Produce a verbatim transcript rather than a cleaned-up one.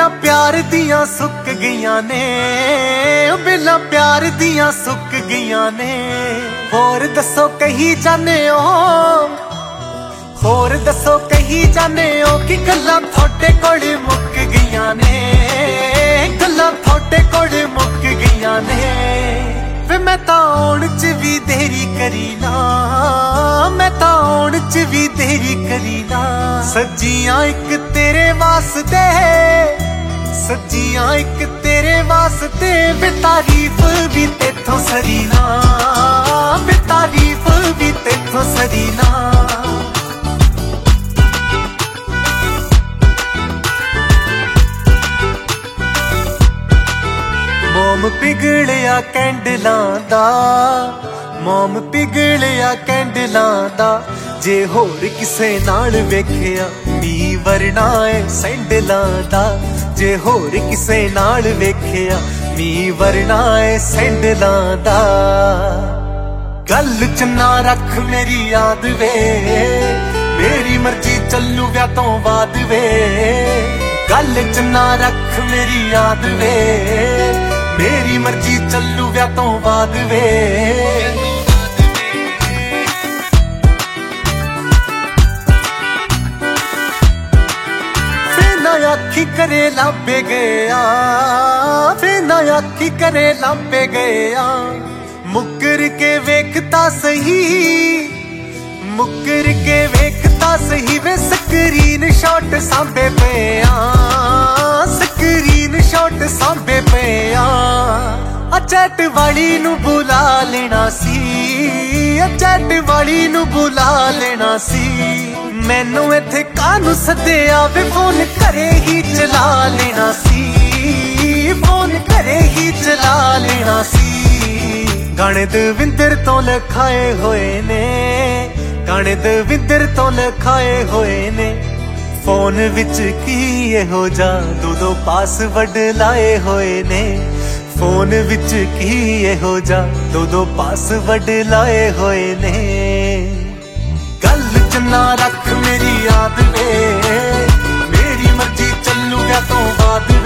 बेला प्यार दियां सुक गईयां ने, बेला प्यार दियां सुक गईयां ने। होर दसो कही जाने ओ, होर दसो कही जाने ओ कि गल्लां थोड़े कोल मुक गईयां ने, गल्लां थोड़े कोल मुक गईयां ने। वे मैं तां आउण च भी देरी करी ना, मैं तां आउण च भी देरी करी ना। सज्जियां एक तेरे वास्ते, सज्जियां एक तेरे वास्ते। वे तारीफ भी तेथों सरी ना, वे तारीफ भी तेथों सरी ना। मोम पिघलिया कैंडलां दा, मोम पिघलिया कैंडलां दा। जे होर किसे नाल वेखिया नी वरना है सैंडलां दा। जे होर किसे नाल वेखिया नी वरना है सैंडलां दा। गल च ना रख मेरी याद वे, मेरी मर्जी चलू व्या तो बाद वे। गल च ना रख मेरी याद वे, मेरी मर्जी चलू व्या तो बाद वे। आखी करे लापे गया, फिर ना आखी करे लापे गया। मुकर के वेखता सही, मुकर के वेखता सही। वे स्क्रीन शॉट सांभे पे आ, स्क्रीन शॉट सांभे पे आ। चैट वाली नू बुला लेना सी, चैट वाली नू बुला लेना सी। मैनू इत्थे कानू सद्दिया वे फोन घरे ही चला लेना सी, फोन घरे ही चला लेना सी। गाने दविंदर तो लिखाए होए ने, गाने दविंदर तो लिखाए होए ने। फोन विच की इहो जा दो दो पासवर्ड लाए होए ने। फोन विच की इहो जा दो दो पासवर्ड लाए होए ने। गल च ना रख मेरी याद वे, मेरी मर्जी चलू व्या तो बाद।